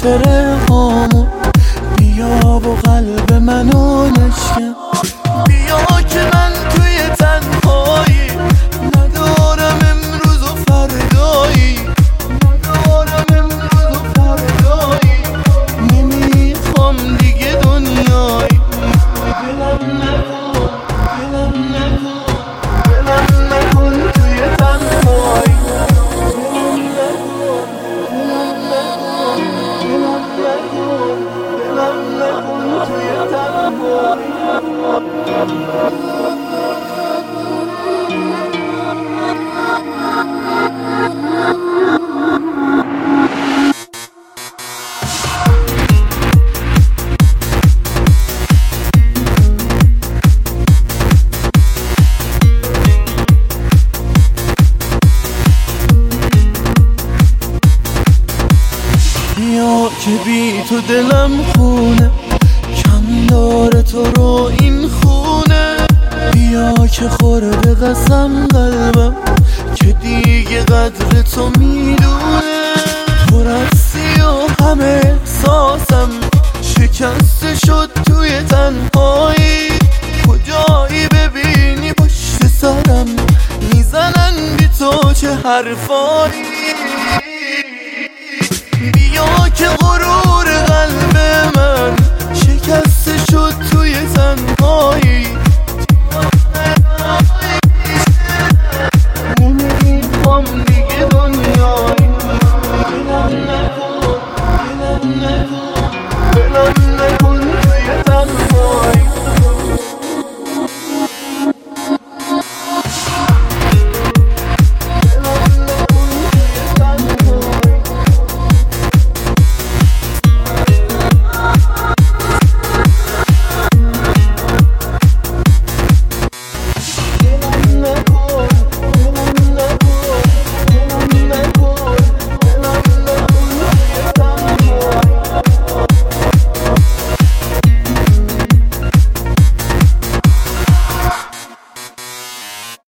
خاطره هامون. بیا و قلب منو نشکن، بیا که من توی تنهایی ندارم امروز و فردایی، ندارم امروز و فردایی. نمیخوام دیگه دنیایی. دلم نکن، دلم نکن، دلم نکن توی تنهایی. دلم نکن، دلم نکن، دلم نکن توی تنهایی. بیا که بی تو دلم خونه، کم داره تو رو این خونه. بیا که خورده قسم قلبم که دیگه قدر تو میدونه. تو رفتی و همه احساسم شکسته شد توی تنهایی. کجایی ببینی پشت سرم میزنن بی تو چه حرفایی. بیا که غرور قلب من شکسته شد توی تنهایی. نمیخوام دیگه دنیا